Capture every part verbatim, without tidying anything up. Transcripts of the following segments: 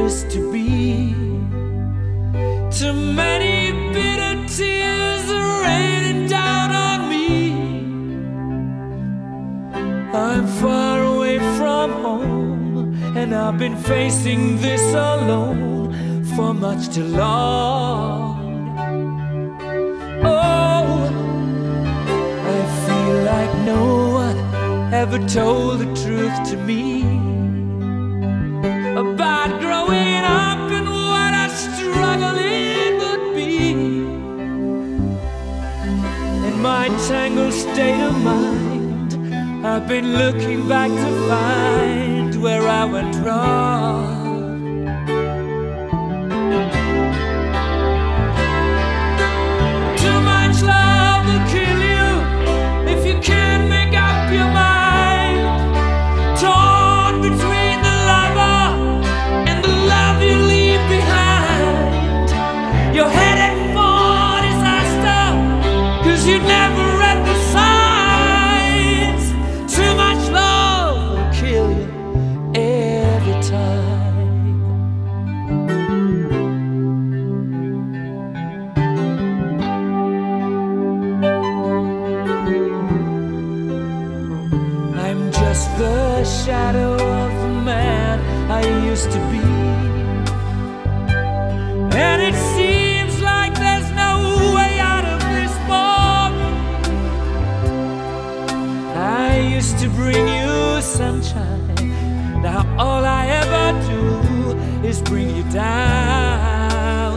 used to be. Too many bitter tears are raining down on me. I'm far away from home, and I've been facing this alone for much too long. Oh, I feel like no one ever told the truth to me about growing up and what a struggle it would be. In my tangled state of mind, I've been looking back to find where I went wrong. Too much love will kill you if you can't make up your mind. Torn between the lover and the love you leave behind. You're headed for disaster, 'cause you never read the signs. Too much love will kill you every time. I'm just the shadow of the man I used to be, and it seems like there's no way out of this for me. I used to bring you sunshine, now all I ever do is bring you down.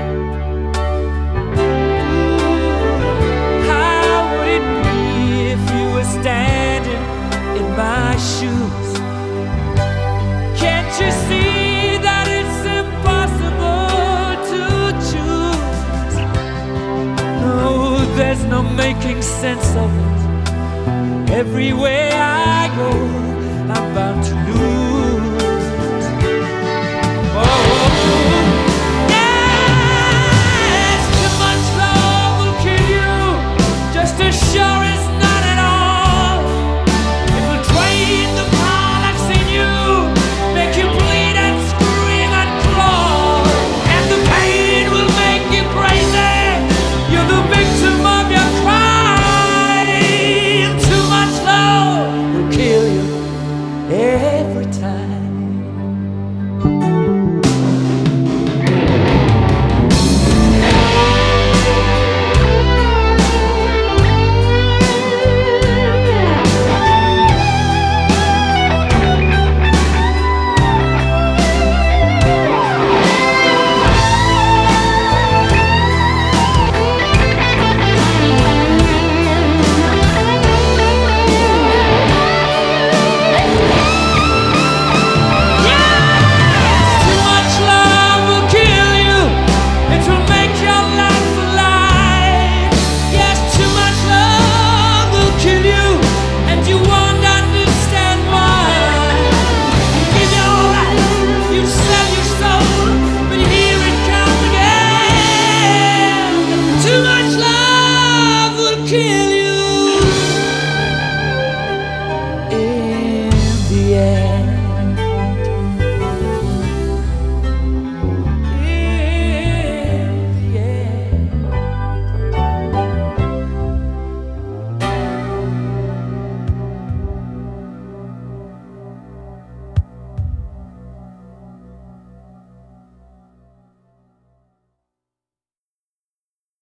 How would it be if you were standing in my shoes? Can't you see that it's impossible to choose? No, there's no making sense of it. Everywhere I go,